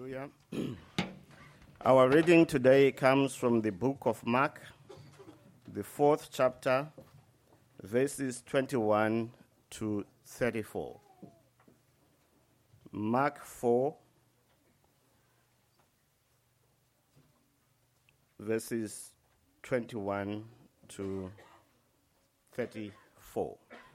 Hallelujah. Our reading today comes from the book of Mark, the 4th chapter, verses 21 to 34. Mark 4, verses 21 to 34.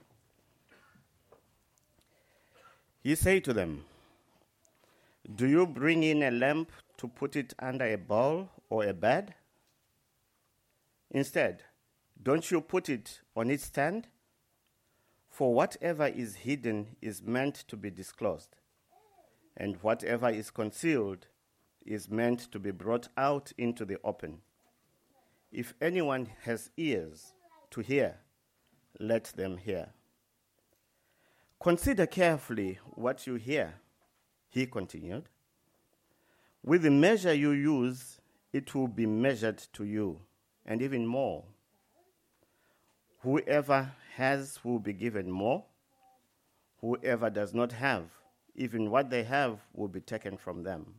He said to them, "Do you bring in a lamp to put it under a bowl or a bed? Instead, don't you put it on its stand? For whatever is hidden is meant to be disclosed, and whatever is concealed is meant to be brought out into the open. If anyone has ears to hear, let them hear. Consider carefully what you hear," he continued. "With the measure you use, it will be measured to you, and even more. Whoever has will be given more. Whoever does not have, even what they have will be taken from them."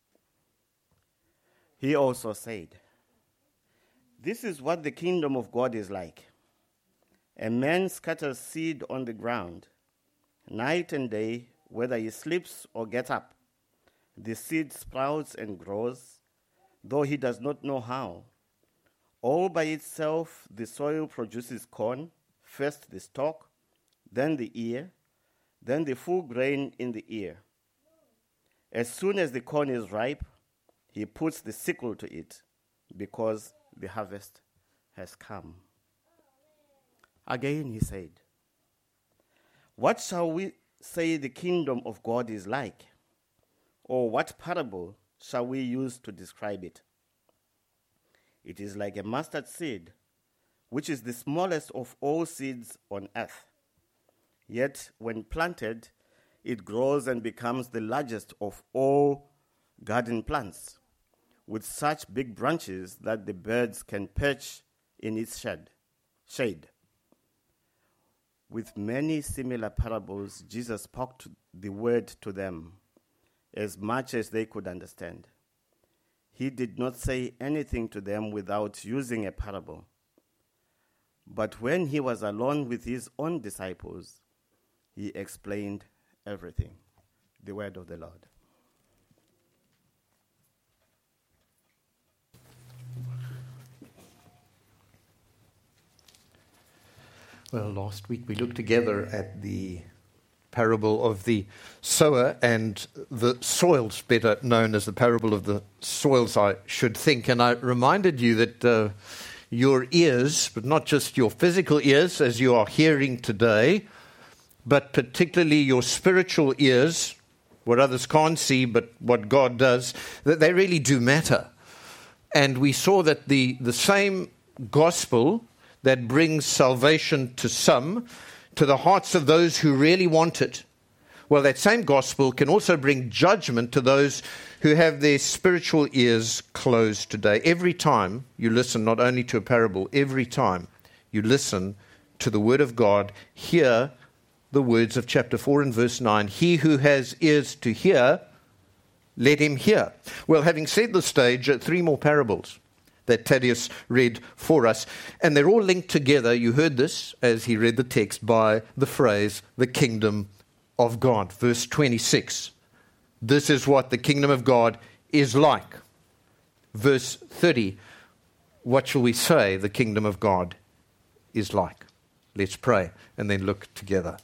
He also said, "This is what the kingdom of God is like. A man scatters seed on the ground. Night and day, whether he sleeps or gets up, the seed sprouts and grows, though he does not know how. All by itself, the soil produces corn, first the stalk, then the ear, then the full grain in the ear. As soon as the corn is ripe, he puts the sickle to it, because the harvest has come." Again he said, "What shall we say the kingdom of God is like? Or what parable shall we use to describe it? It is like a mustard seed, which is the smallest of all seeds on earth. Yet when planted, it grows and becomes the largest of all garden plants, with such big branches that the birds can perch in its shade." With many similar parables, Jesus spoke the word to them, as much as they could understand. He did not say anything to them without using a parable. But when he was alone with his own disciples, he explained everything. The word of the Lord. Well, last week we looked together at the parable of the sower and the soils, better known as the parable of the soils, I should think. And I reminded you that your ears, but not just your physical ears as you are hearing today, but particularly your spiritual ears, what others can't see but what God does, that they really do matter. And we saw that the same gospel that brings salvation to some, to the hearts of those who really want it, well, that same gospel can also bring judgment to those who have their spiritual ears closed today. Every time you listen not only to a parable, every time you listen to the word of God, hear the words of chapter 4 and verse 9. He who has ears to hear, let him hear. Well, having set the stage, 3 more parables that Thaddeus read for us. And they're all linked together, you heard this as he read the text, by the phrase, the kingdom of God. Verse 26, this is what the kingdom of God is like. Verse 30, what shall we say the kingdom of God is like? Let's pray and then look together.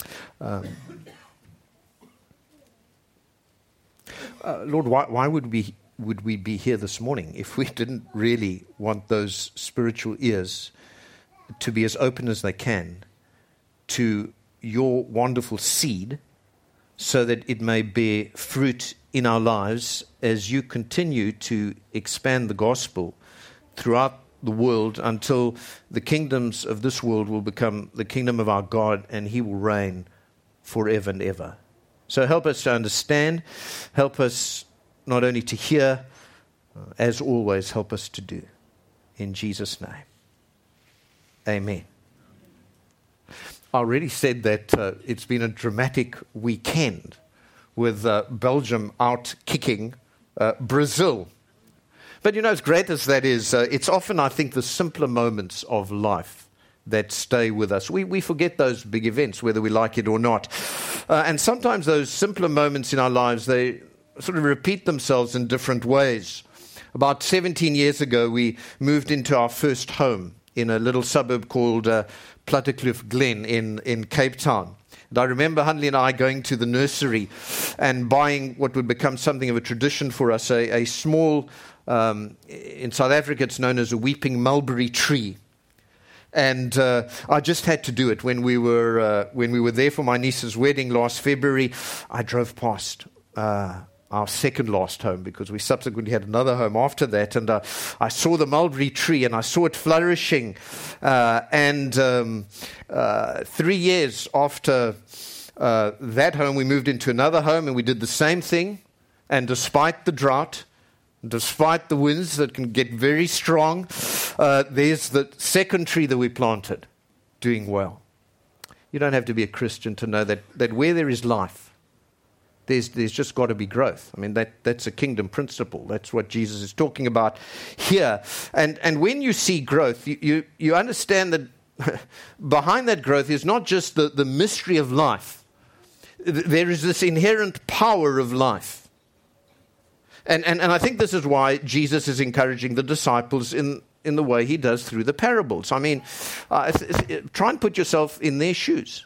Lord, why would we be here this morning if we didn't really want those spiritual ears to be as open as they can to your wonderful seed, so that it may bear fruit in our lives as you continue to expand the gospel throughout the world until the kingdoms of this world will become the kingdom of our God, and he will reign forever and ever. So help us to understand, help us not only to hear, as always, help us to do. In Jesus' name, amen. I already said that it's been a dramatic weekend with Belgium out kicking Brazil. But as great as that is, it's often, I think, the simpler moments of life that stay with us. We forget those big events, whether we like it or not. And sometimes those simpler moments in our lives, they sort of repeat themselves in different ways. About 17 years ago, we moved into our first home in a little suburb called Plattekloof Glen in Cape Town. And I remember Hundley and I going to the nursery and buying what would become something of a tradition for us, a small, in South Africa it's known as a weeping mulberry tree. And I just had to do it when we were there for my niece's wedding last February. I drove past our second last home, because we subsequently had another home after that, and I saw the mulberry tree and I saw it flourishing. 3 years after that home, we moved into another home and we did the same thing. And despite the drought, despite the winds that can get very strong, there's the second tree that we planted doing well. You don't have to be a Christian to know that where there is life, there's just got to be growth. I mean, that's a kingdom principle. That's what Jesus is talking about here. And when you see growth, you understand that behind that growth is not just the mystery of life. There is this inherent power of life. And I think this is why Jesus is encouraging the disciples in the way he does through the parables. I mean, try and put yourself in their shoes.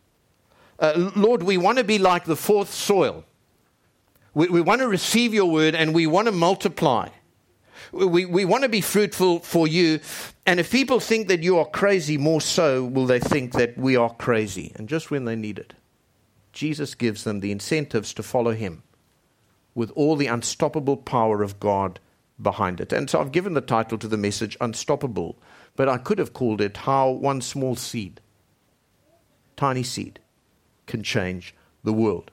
Lord, we want to be like the fourth soil. We want to receive your word and we want to multiply. We want to be fruitful for you. And if people think that you are crazy, more so will they think that we are crazy. And just when they need it, Jesus gives them the incentives to follow him with all the unstoppable power of God behind it. And so I've given the title to the message, Unstoppable. But I could have called it How One Small Seed, Tiny Seed, Can Change the World.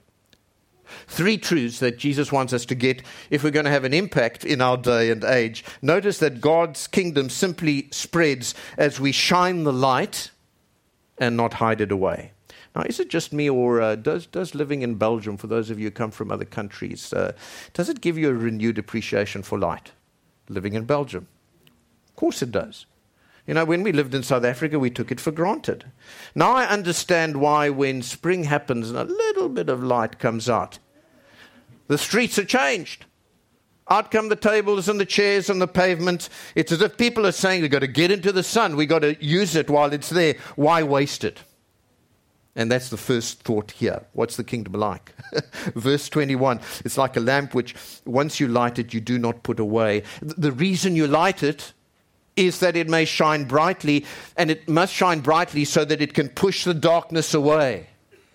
3 truths that Jesus wants us to get if we're going to have an impact in our day and age. Notice that God's kingdom simply spreads as we shine the light and not hide it away. Now, is it just me, or does living in Belgium, for those of you who come from other countries, does it give you a renewed appreciation for light, living in Belgium? Of course it does. When we lived in South Africa, we took it for granted. Now I understand why when spring happens and a little bit of light comes out, the streets are changed. Out come the tables and the chairs and the pavement. It's as if people are saying, we've got to get into the sun. We've got to use it while it's there. Why waste it? And that's the first thought here. What's the kingdom like? Verse 21, it's like a lamp which once you light it, you do not put away. The reason you light it is that it may shine brightly, and it must shine brightly so that it can push the darkness away.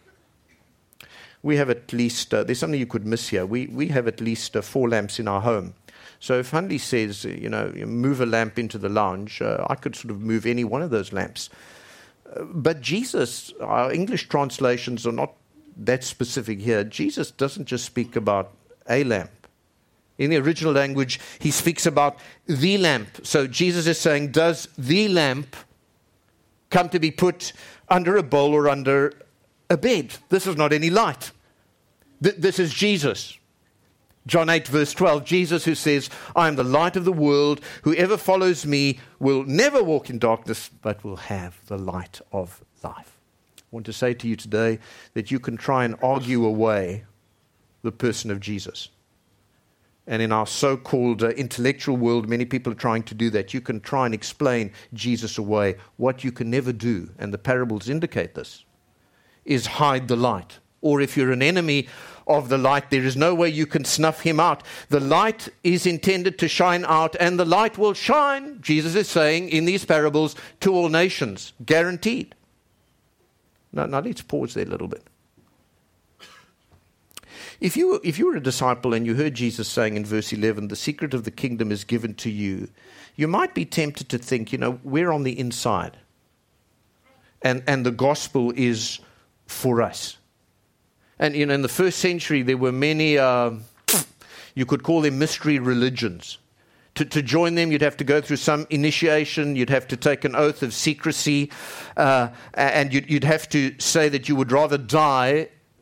We have at least, there's something you could miss here. We have at least 4 lamps in our home. So if Hundley says, move a lamp into the lounge, I could sort of move any one of those lamps. But Jesus, our English translations are not that specific here. Jesus doesn't just speak about a lamp. In the original language, he speaks about the lamp. So Jesus is saying, does the lamp come to be put under a bowl or under a bed? This is not any light. This is Jesus. John 8 verse 12, Jesus who says, I am the light of the world. Whoever follows me will never walk in darkness, but will have the light of life. I want to say to you today that you can try and argue away the person of Jesus. And in our so-called intellectual world, many people are trying to do that. You can try and explain Jesus away. What you can never do, and the parables indicate this, is hide the light. Or if you're an enemy of the light, there is no way you can snuff him out. The light is intended to shine out, and the light will shine, Jesus is saying in these parables, to all nations. Guaranteed. Now let's pause there a little bit. If you were a disciple and you heard Jesus saying in verse 11, the secret of the kingdom is given to you, you might be tempted to think, we're on the inside. And the gospel is for us. And, in the first century, there were many, you could call them mystery religions. To join them, you'd have to go through some initiation. You'd have to take an oath of secrecy. And you'd have to say that you would rather die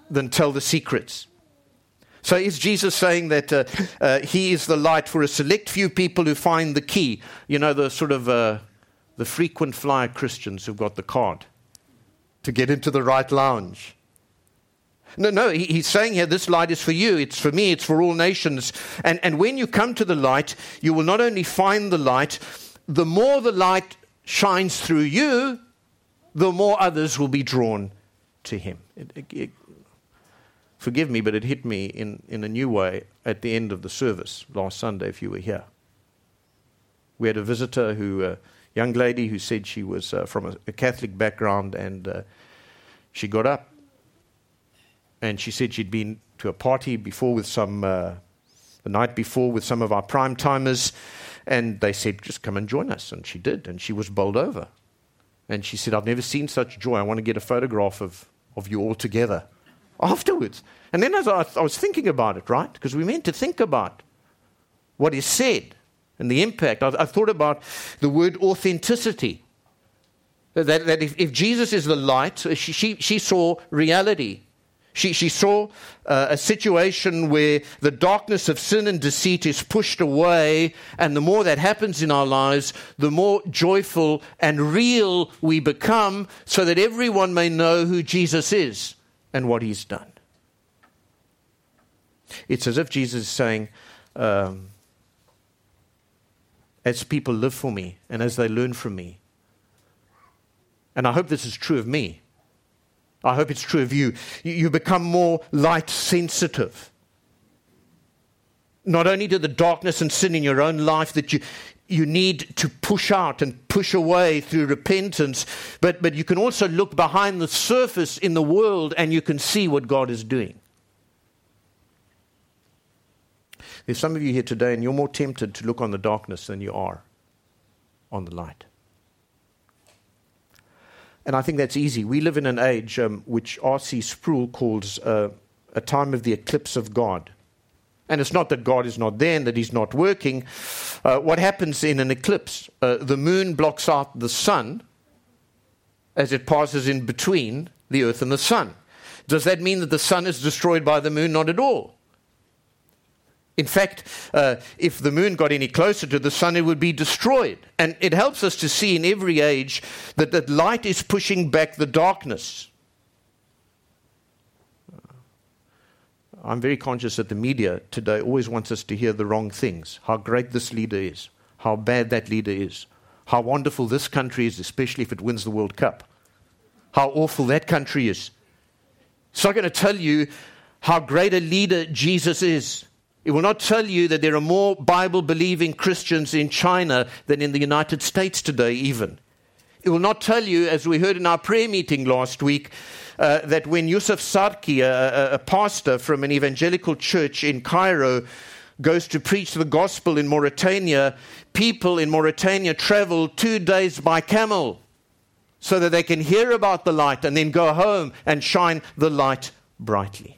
than tell the secrets. So is Jesus saying that he is the light for a select few people who find the key? You know, the sort of the frequent flyer Christians who've got the card to get into the right lounge. No, he's saying here, this light is for you, it's for me, it's for all nations. And when you come to the light, you will not only find the light, the more the light shines through you, the more others will be drawn to him. Forgive me, but it hit me in a new way at the end of the service last Sunday, if you were here. We had a visitor a young lady who said she was from a Catholic background, and she got up and she said she'd been to a party before with the night before with some of our prime timers, and they said, just come and join us. And she did, and she was bowled over. And she said, I've never seen such joy. I want to get a photograph of you all together afterwards. And then as I was thinking about it, right? Because we're meant to think about what is said and the impact. I thought about the word authenticity. That if Jesus is the light, she saw reality. She saw a situation where the darkness of sin and deceit is pushed away, and the more that happens in our lives, the more joyful and real we become, so that everyone may know who Jesus is and what he's done. It's as if Jesus is saying, as people live for me and as they learn from me, and I hope this is true of me, I hope it's true of you, you become more light sensitive. Not only to the darkness and sin in your own life that you need to push out and push away through repentance, but you can also look behind the surface in the world and you can see what God is doing. There's some of you here today and you're more tempted to look on the darkness than you are on the light. And I think that's easy. We live in an age which R.C. Sproul calls a time of the eclipse of God. And it's not that God is not there and that he's not working. What happens in an eclipse? The moon blocks out the sun as it passes in between the earth and the sun. Does that mean that the sun is destroyed by the moon? Not at all. In fact, if the moon got any closer to the sun, it would be destroyed. And it helps us to see in every age that light is pushing back the darkness. I'm very conscious that the media today always wants us to hear the wrong things. How great this leader is. How bad that leader is. How wonderful this country is, especially if it wins the World Cup. How awful that country is. It's not going to tell you how great a leader Jesus is. It will not tell you that there are more Bible-believing Christians in China than in the United States today even. It will not tell you, as we heard in our prayer meeting last week, that when Yusuf Sarki, a pastor from an evangelical church in Cairo, goes to preach the gospel in Mauritania, people in Mauritania travel 2 days by camel so that they can hear about the light and then go home and shine the light brightly.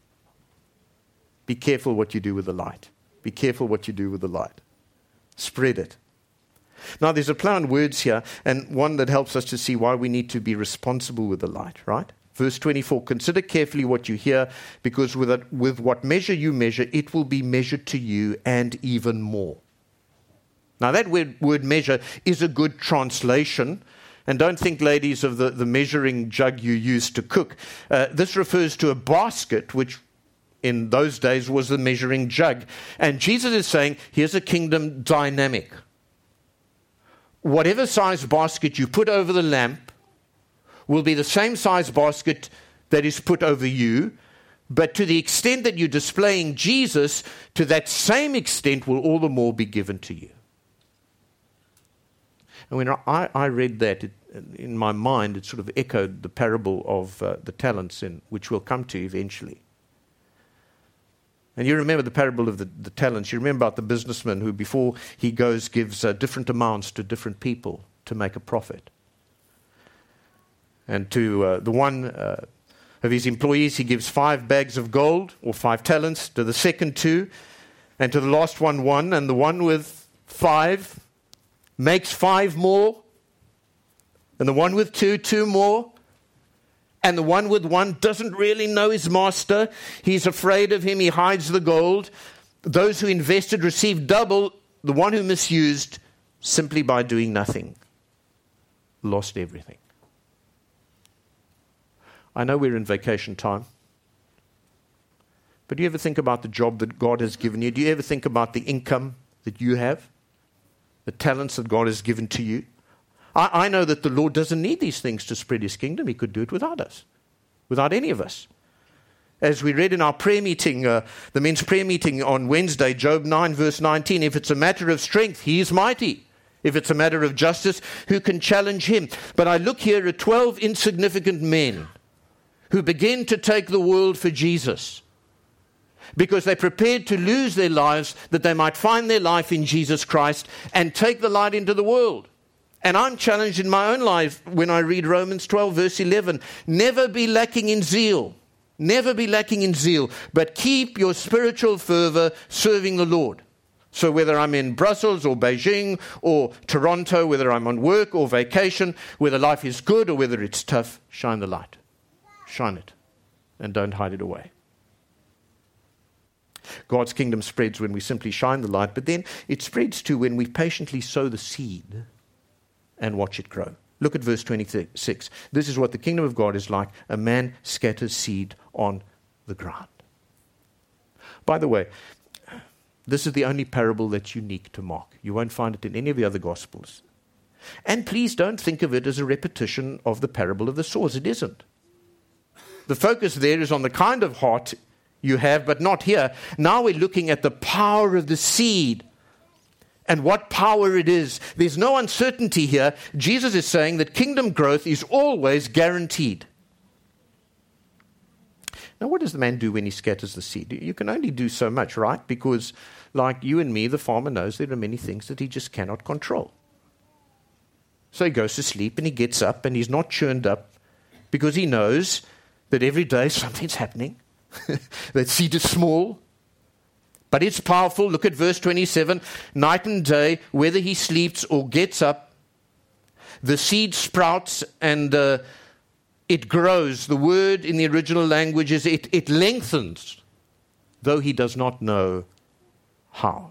Be careful what you do with the light. Be careful what you do with the light. Spread it. Now, there's a play on words here, and one that helps us to see why we need to be responsible with the light, right? Verse 24, consider carefully what you hear, because with what measure you measure, it will be measured to you and even more. Now, that word measure is a good translation. And don't think, ladies, of the measuring jug you use to cook. This refers to a basket, which in those days was the measuring jug. And Jesus is saying, here's a kingdom dynamic. Whatever size basket you put over the lamp will be the same size basket that is put over you, but to the extent that you're displaying Jesus, to that same extent will all the more be given to you. And when I read that, in my mind, it sort of echoed the parable of the talents, which we'll come to eventually. And you remember the parable of the talents. You remember about the businessman who, before he goes, gives different amounts to different people to make a profit. And to the one of his employees, he gives 5 bags of gold, or 5 talents, to the second 2, and to the last one 1, and the one with 5 makes 5 more, and the one with 2 more, And the one with one doesn't really know his master. He's afraid of him. He hides the gold. Those who invested received double. The one who misused, simply by doing nothing, lost everything. I know we're in vacation time. But do you ever think about the job that God has given you? Do you ever think about the income that you have? The talents that God has given to you? I know that the Lord doesn't need these things to spread his kingdom. He could do it without us, without any of us. As we read in our prayer meeting, the men's prayer meeting on Wednesday, Job 9 verse 19, if it's a matter of strength, he is mighty. If it's a matter of justice, who can challenge him? But I look here at 12 insignificant men who begin to take the world for Jesus because they prepared to lose their lives that they might find their life in Jesus Christ and take the light into the world. And I'm challenged in my own life when I read Romans 12 verse 11. Never be lacking in zeal. Never be lacking in zeal, but keep your spiritual fervor serving the Lord. So whether I'm in Brussels or Beijing or Toronto, whether I'm on work or vacation, whether life is good or whether it's tough, shine the light. Shine it and don't hide it away. God's kingdom spreads when we simply shine the light, but then it spreads too when we patiently sow the seed and watch it grow. Look at verse 26. This is what the kingdom of God is like. A man scatters seed on the ground. By the way, this is the only parable that's unique to Mark. You won't find it in any of the other Gospels. And please don't think of it as a repetition of the parable of the sower. It isn't. The focus there is on the kind of heart you have, but not here. Now we're looking at the power of the seed. And what power it is. There's no uncertainty here. Jesus is saying that kingdom growth is always guaranteed. Now, what does the man do when he scatters the seed? You can only do so much, right? Because like you and me, the farmer knows there are many things that he just cannot control. So he goes to sleep and he gets up and he's not churned up because he knows that every day something's happening. That seed is small. But it's powerful. Look at verse 27. Night and day, whether he sleeps or gets up, the seed sprouts and it grows. The word in the original language is it lengthens, though he does not know how.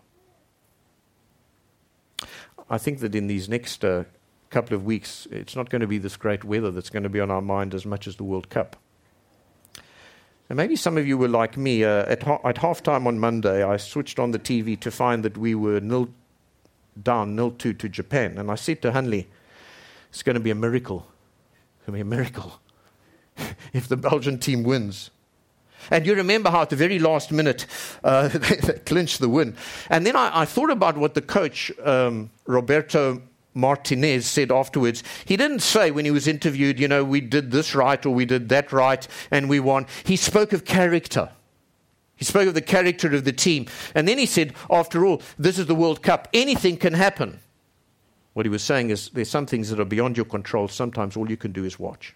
I think that in these next couple of weeks, it's not going to be this great weather that's going to be on our mind as much as the World Cup. And maybe some of you were like me. At halftime on Monday, I switched on the TV to find that we were 0-2 to Japan. And I said to Hanley, it's going to be a miracle. It's going to be a miracle if the Belgian team wins. And you remember how at the very last minute they clinched the win. And then I thought about what the coach, Roberto Martinez, said afterwards. He didn't say when he was interviewed, we did this right or we did that right and we won. He spoke of character. He spoke of the character of the team. And then he said, after all, this is the World Cup. Anything can happen. What he was saying is there's some things that are beyond your control. Sometimes all you can do is watch.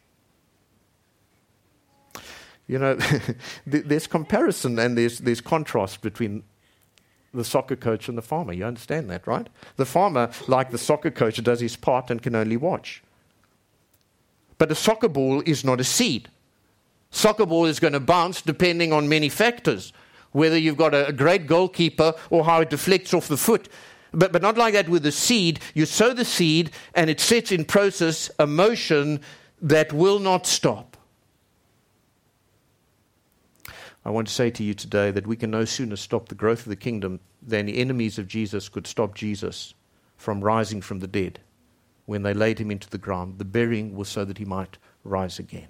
There's comparison and there's contrast between the soccer coach and the farmer. You understand that, right? The farmer, like the soccer coach, does his part and can only watch. But a soccer ball is not a seed. Soccer ball is going to bounce depending on many factors, whether you've got a great goalkeeper or how it deflects off the foot. But not like that with the seed. You sow the seed and it sets in process a motion that will not stop. I want to say to you today that we can no sooner stop the growth of the kingdom than the enemies of Jesus could stop Jesus from rising from the dead. When they laid him into the ground, the burying was so that he might rise again.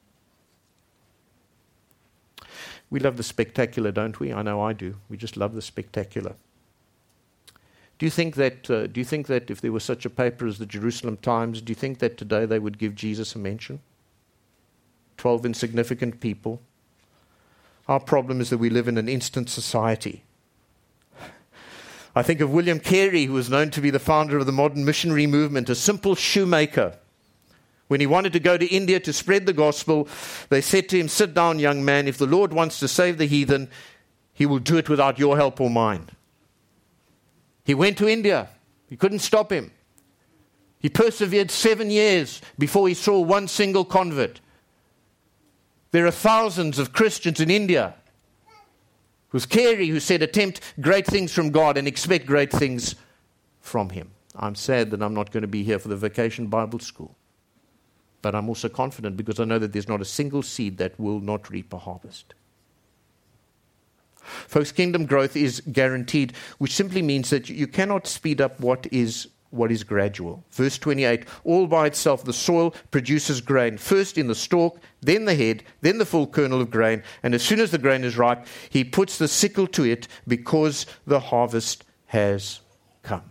We love the spectacular, don't we? I know I do. We just love the spectacular. Do you think that if there was such a paper as the Jerusalem Times, do you think that today they would give Jesus a mention? 12 insignificant people. Our problem is that we live in an instant society. I think of William Carey, who was known to be the founder of the modern missionary movement, a simple shoemaker. When he wanted to go to India to spread the gospel, they said to him, "Sit down, young man. If the Lord wants to save the heathen, he will do it without your help or mine." He went to India. You couldn't stop him. He persevered 7 years before he saw one single convert. There are thousands of Christians in India. It was Carey who said, attempt great things from God and expect great things from Him. I'm sad that I'm not going to be here for the Vacation Bible School. But I'm also confident because I know that there's not a single seed that will not reap a harvest. Folks, kingdom growth is guaranteed, which simply means that you cannot speed up what is gradual. Verse 28, all by itself the soil produces grain, first in the stalk, then the head, then the full kernel of grain, and as soon as the grain is ripe, he puts the sickle to it because the harvest has come.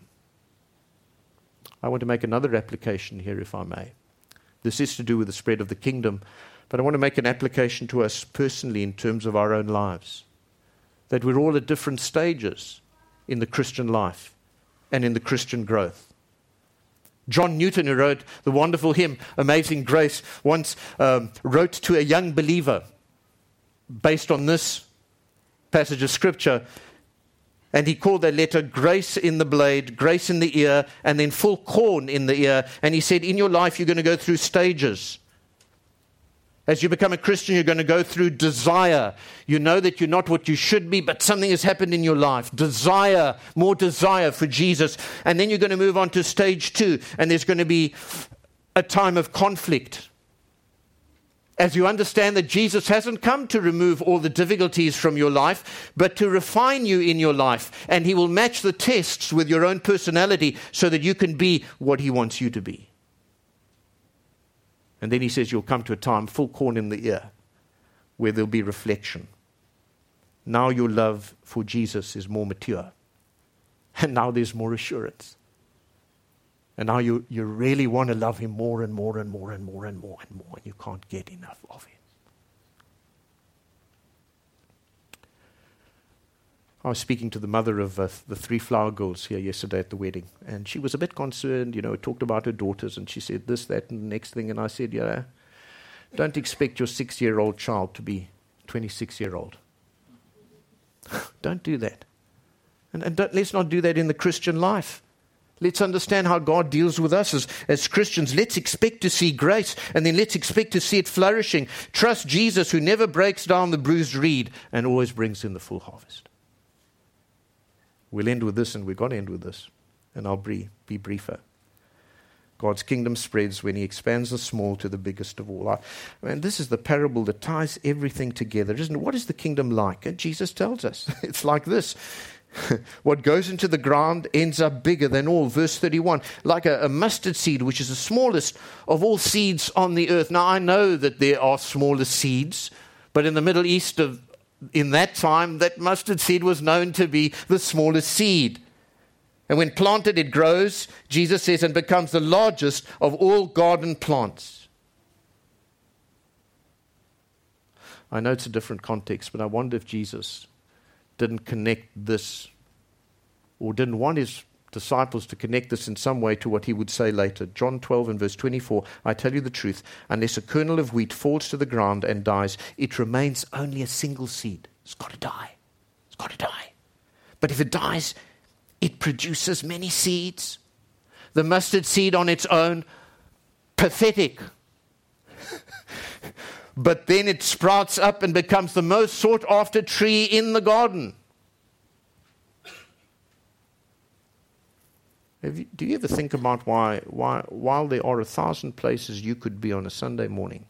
I want to make another application here, if I may. This is to do with the spread of the kingdom, but I want to make an application to us personally in terms of our own lives. That we're all at different stages in the Christian life and in the Christian growth. John Newton, who wrote the wonderful hymn, Amazing Grace, once wrote to a young believer based on this passage of Scripture, and he called that letter grace in the blade, grace in the ear, and then full corn in the ear. And he said, in your life you're going to go through stages. As you become a Christian, you're going to go through desire. You know that you're not what you should be, but something has happened in your life. Desire, more desire for Jesus. And then you're going to move on to stage 2, and there's going to be a time of conflict. As you understand that Jesus hasn't come to remove all the difficulties from your life, but to refine you in your life. And He will match the tests with your own personality so that you can be what He wants you to be. And then He says you'll come to a time, full corn in the ear, where there'll be reflection. Now your love for Jesus is more mature. And now there's more assurance. And now you really want to love Him more and more and more and more and more and more. And you can't get enough of Him. I was speaking to the mother of the 3 flower girls here yesterday at the wedding. And she was a bit concerned, talked about her daughters. And she said this, that, and the next thing. And I said, don't expect your 6-year-old child to be 26-year-old. Don't do that. And let's not do that in the Christian life. Let's understand how God deals with us as Christians. Let's expect to see grace, and then let's expect to see it flourishing. Trust Jesus, who never breaks down the bruised reed and always brings in the full harvest. We'll end with this, and we've got to end with this, and I'll be briefer. God's kingdom spreads when He expands the small to the biggest of all. This is the parable that ties everything together, isn't it? What is the kingdom like? And Jesus tells us. It's like this. What goes into the ground ends up bigger than all. Verse 31, like a mustard seed, which is the smallest of all seeds on the earth. Now, I know that there are smaller seeds, but in the Middle East in that time, that mustard seed was known to be the smallest seed. And when planted, it grows, Jesus says, and becomes the largest of all garden plants. I know it's a different context, but I wonder if Jesus didn't connect this, or didn't want His disciples to connect this in some way to what He would say later. John 12 and verse 24, I tell you the truth, unless a kernel of wheat falls to the ground and dies, it remains only a single seed. It's got to die. It's got to die. But if it dies, it produces many seeds. The mustard seed on its own, pathetic. But then it sprouts up and becomes the most sought-after tree in the garden. Do you ever think about why, while there are 1,000 places you could be on a Sunday morning,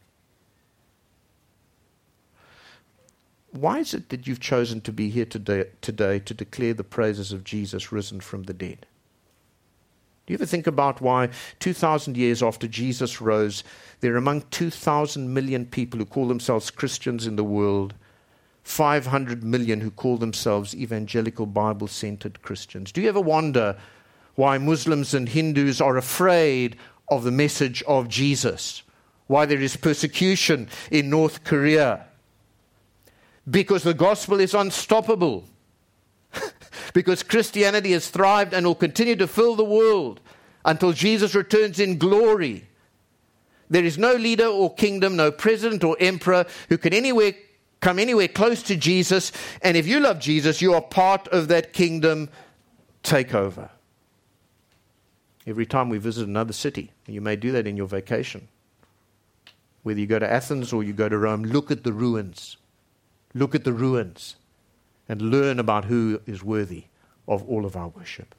why is it that you've chosen to be here today to declare the praises of Jesus risen from the dead? Do you ever think about why 2,000 years after Jesus rose, there are among 2,000 million people who call themselves Christians in the world, 500 million who call themselves evangelical Bible-centered Christians? Do you ever wonder why Muslims and Hindus are afraid of the message of Jesus? Why there is persecution in North Korea? Because the gospel is unstoppable. Because Christianity has thrived and will continue to fill the world until Jesus returns in glory. There is no leader or kingdom, no president or emperor who can come anywhere close to Jesus. And if you love Jesus, you are part of that kingdom takeover. Every time we visit another city, you may do that in your vacation, Whether you go to Athens or you go to Rome, look at the ruins. Look at the ruins and learn about who is worthy of all of our worship.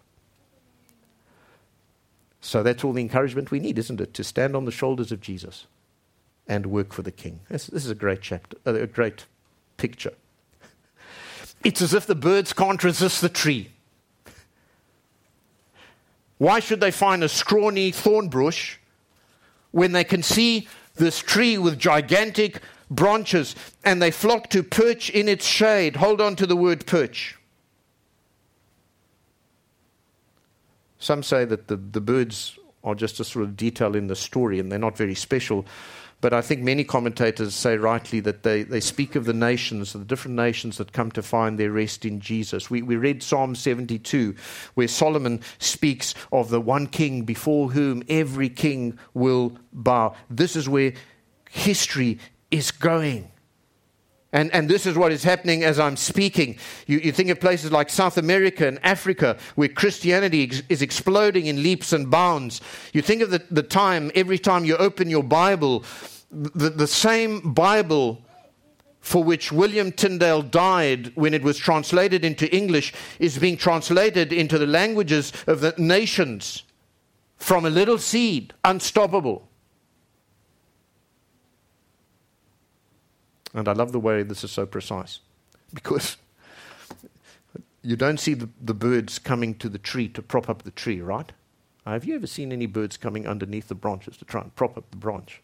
So that's all the encouragement we need, isn't it? To stand on the shoulders of Jesus and work for the King. This is a great chapter, a great picture. It's as if the birds can't resist the tree. Why should they find a scrawny thorn bush when they can see this tree with gigantic branches and they flock to perch in its shade? Hold on to the word perch. Some say that the birds are just a sort of detail in the story and they're not very special. But I think many commentators say rightly that they speak of the nations, the different nations that come to find their rest in Jesus. We read Psalm 72, where Solomon speaks of the one king before whom every king will bow. This is where history is going. And this is what is happening as I'm speaking. You think of places like South America and Africa, where Christianity is exploding in leaps and bounds. You think of the time, every time you open your Bible, the same Bible for which William Tyndale died when it was translated into English is being translated into the languages of the nations from a little seed, unstoppable. And I love the way this is so precise, because you don't see the birds coming to the tree to prop up the tree, right? Have you ever seen any birds coming underneath the branches to try and prop up the branch?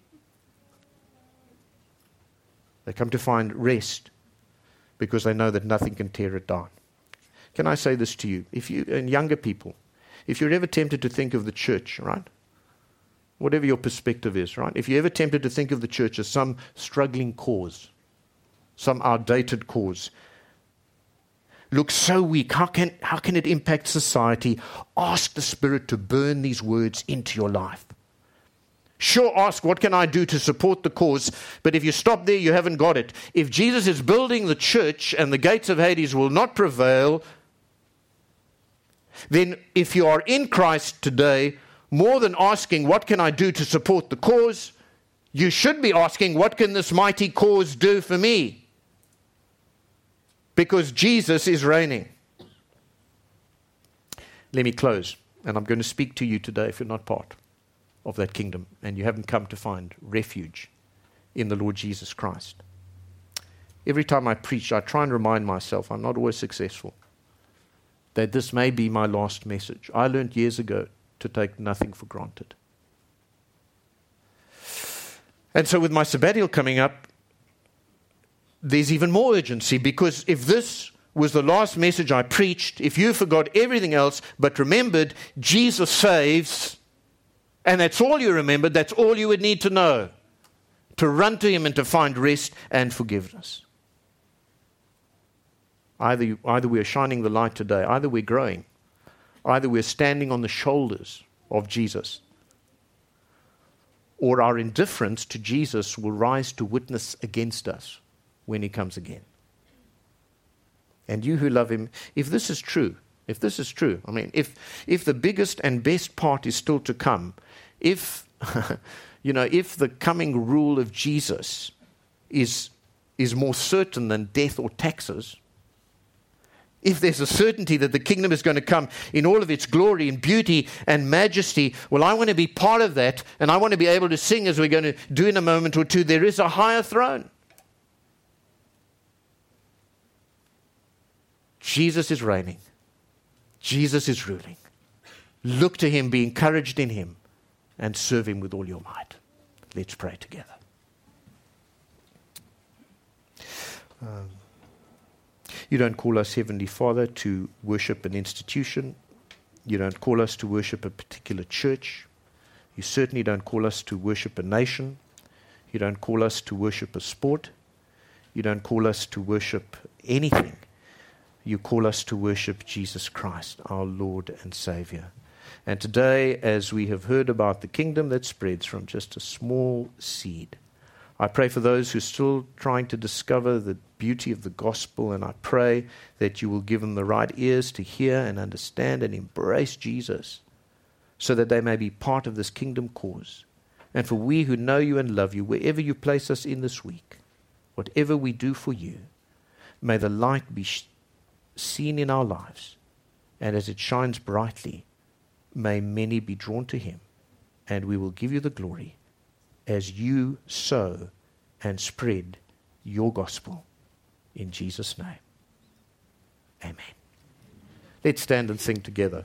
They come to find rest because they know that nothing can tear it down. Can I say this to you? If you, and younger people, if you're ever tempted to think of the church, right? Whatever your perspective is, right? If you're ever tempted to think of the church as some struggling cause, some outdated cause, looks so weak, how can it impact society? Ask the Spirit to burn these words into your life. Sure, ask, what can I do to support the cause? But if you stop there, you haven't got it. If Jesus is building the church and the gates of Hades will not prevail, then if you are in Christ today, more than asking, what can I do to support the cause? You should be asking, what can this mighty cause do for me? Because Jesus is reigning. Let me close, and I'm going to speak to you today if you're not part of that kingdom and you haven't come to find refuge in the Lord Jesus Christ. Every time I preach, I try and remind myself, I'm not always successful, that this may be my last message. I learned years ago to take nothing for granted. And so with my sabbatical coming up, there's even more urgency, because if this was the last message I preached, if you forgot everything else but remembered Jesus saves, and that's all you remembered, that's all you would need to know to run to Him and to find rest and forgiveness. Either we are shining the light today, either we're growing, either we're standing on the shoulders of Jesus, or our indifference to Jesus will rise to witness against us when He comes again. And you who love Him, if this is true, I mean, if the biggest and best part is still to come, if if the coming rule of Jesus is more certain than death or taxes, if there's a certainty that the kingdom is going to come in all of its glory and beauty and majesty, well, I want to be part of that, and I want to be able to sing, as we're going to do in a moment or two, there is a higher throne. Jesus is reigning. Jesus is ruling. Look to Him, be encouraged in Him, and serve Him with all your might. Let's pray together. You don't call us, Heavenly Father, to worship an institution. You don't call us to worship a particular church. You certainly don't call us to worship a nation. You don't call us to worship a sport. You don't call us to worship anything. You call us to worship Jesus Christ, our Lord and Savior. And today, as we have heard about the kingdom that spreads from just a small seed, I pray for those who are still trying to discover the beauty of the gospel, and I pray that you will give them the right ears to hear and understand and embrace Jesus, so that they may be part of this kingdom cause and for we who know you and love you, wherever you place us in this week, whatever we do for you, may the light be seen in our lives, and as it shines brightly, may many be drawn to him, and we will give you the glory as you sow and spread your gospel. In Jesus' name, amen. Let's stand and sing together.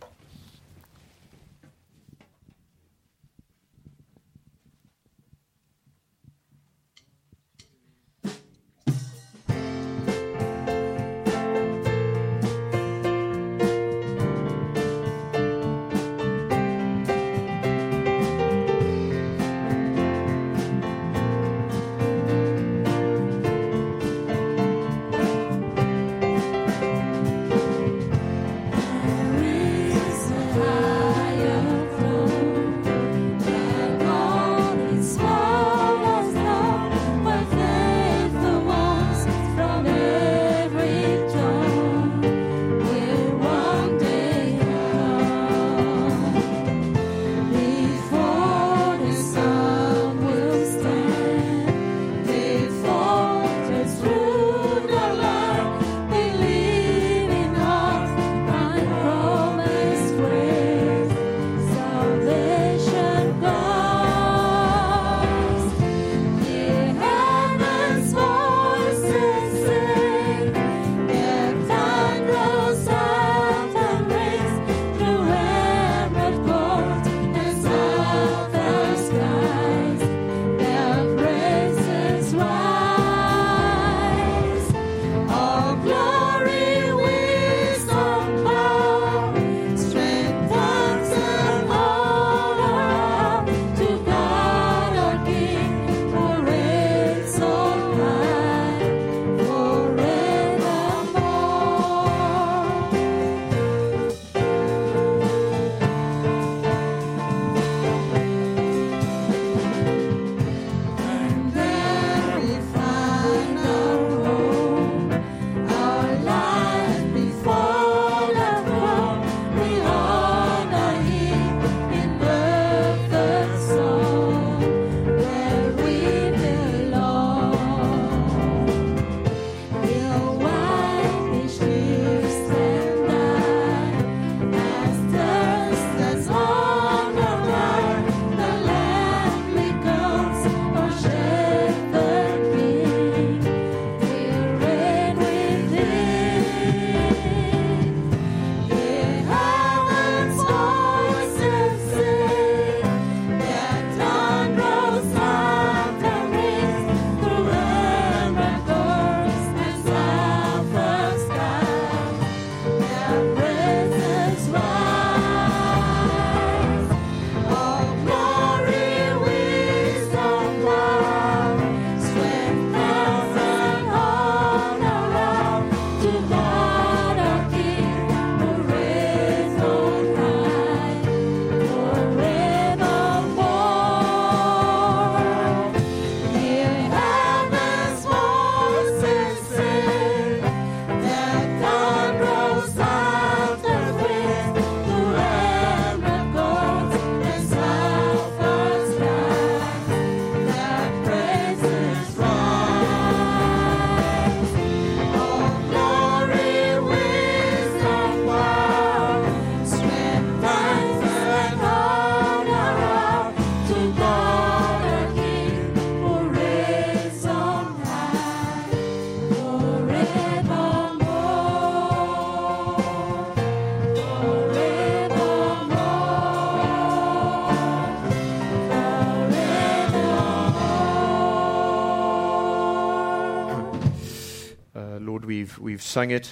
We've sung it.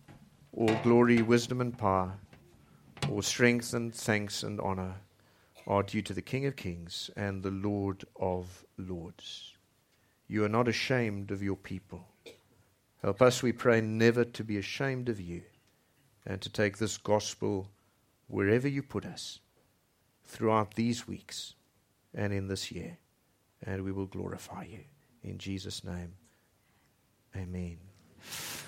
All glory, wisdom, and power, all strength and thanks and honor are due to the King of Kings and the Lord of Lords. You are not ashamed of your people. Help us, we pray, never to be ashamed of you, and to take this gospel wherever you put us throughout these weeks and in this year, and we will glorify you. In Jesus' name, amen.